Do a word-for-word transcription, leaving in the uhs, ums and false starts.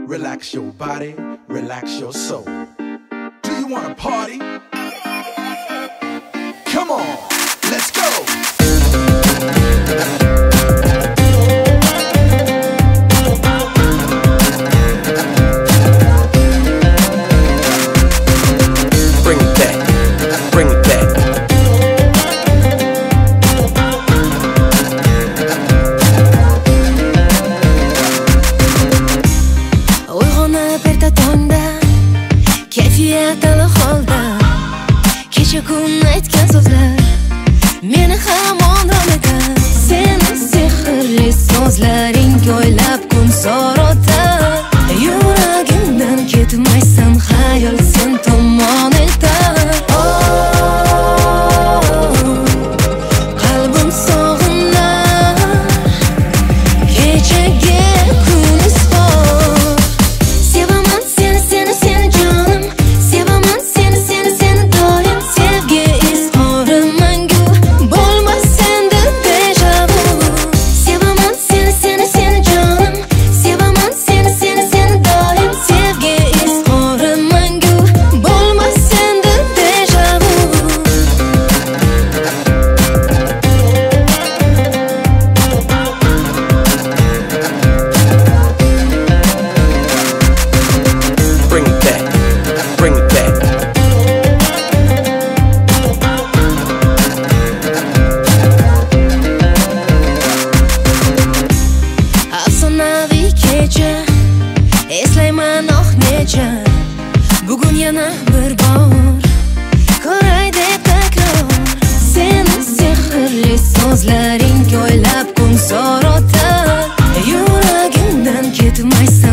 Relax your body, relax your soul. Do you wanna party? Come on, let's go! Bring it back, bring it back. Uyg'onib erta tongda, kayfiyatli holda, kecha kun aytgan so'zlar meni hamon onatar. Seni sehrli so'zlaring o'ylab kun sorotar. Yuragimdan ketmaysan, xayol sen tomon eltar. Qalbim sog'inar kechaga kun isbor. Sevaman seni, seni, seni jonim. Sevaman seni, seni, seni doim. Sevgi izhori mangu bo'lmas senda deja vu. Sevaman seni, seni, seni jonim. Sevaman seni, seni, seni doim. Sevgi izhori mangu bo'lmas senda deja vu. Bring it back, bring it back. Afsonaviy kecha, eslayman oh necha. Bugun yana bir bor ko'ray deb takror. Seni sehrli so'zlaring o'ylab kun sorotar. Yuragimdan ketmaysan.